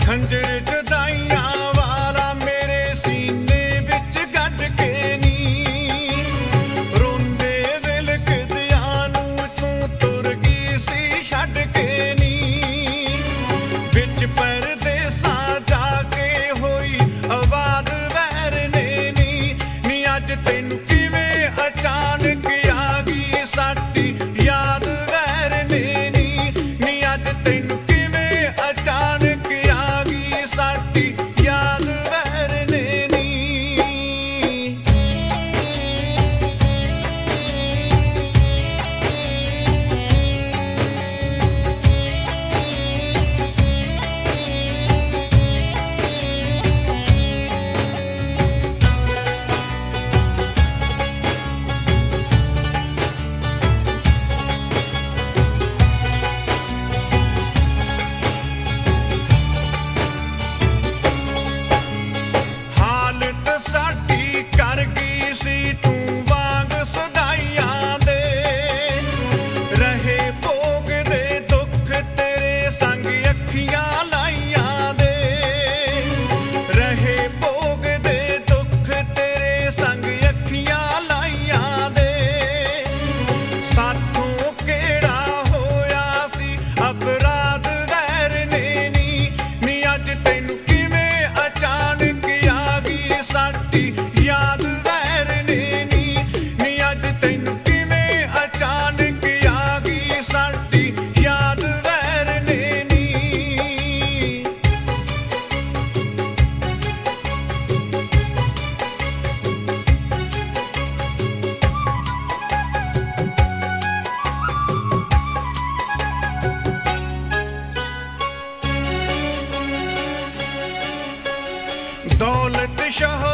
ਖੰਜਰ ਜੁਦਾਈਆਂ ਵਾਲਾ ਮੇਰੇ ਸੀਨੇ ਵਿੱਚ ਗੱਡ ਕੇ ਨੀ ਰੋਂਦੇ ਦਿਲ ਕਿਦਿਆਂ ਨੂੰ ਤੂੰ ਤੁਰ ਗਈ ਸੀ ਛੱਡ ਕੇ ਨੀ ਵਿੱਚ ਪਰਦੇਸਾਂ ਜਾ ਕੇ ਹੋਈ ਆਵਾਜ਼ ਵੈਰ ਨੇ ਨੀ ਅੱਜ ਤੈਨੂੰ ਕਿਵੇਂ ਅਚਾਨਕ ਆ ਗਈ ਸਾਡੀ ਯਾਦ ਵੈਰ ਨੇ ਨੀ ਅੱਜ ਤੈਨੂੰ ਕਿਵੇਂ ਅਚਾਨਕ ਆ ਗਈ ਸਾਡੀ ਯਾਦ ਵੈਰ ਨੇ ਨੀ ਹਾਲਤ ਸਾਡੀ ਕਰ ਗਈ ਸੀ ਤੂੰ ਵਾਂਗ ਸਦਾਈਆਂ ਦੇ ਰਹੇ ਭੋਗਦੇ ਦੁੱਖ ਤੇਰੇ ਸੰਗ ਅੱਖੀਆਂ ਲਾਈਆਂ ਦੇ ਰਹੇ ਭੋਗਦੇ ਦੁੱਖ ਤੇਰੇ ਸੰਗ ਅੱਖੀਆਂ ਲਾਈਆਂ ਦੇ ਸਾਥੋਂ ਕਿਹੜਾ ਹੋਇਆ ਸੀ ਅਪਰਾਧ ਵੈਰ ਨੇ ਨੀ ਅੱਜ ਤੈਨੂੰ ਕਿਵੇਂ ਅਚਾਨਕ ਆ ਗਈ ਸਾਡੀ ਯਾਦ ਵੈਰ ਨੇ ਨੀ ਅੱਜ ਤੈਨੂੰ ਕਿਵੇਂ ਅਚਾਨਕ ਆ ਗਈ ਸਾਡੀ ਯਾਦ ਵੈਰ ਨੇ ਨੀ ਦੌਲਤ ਸ਼ੋਹਰਤ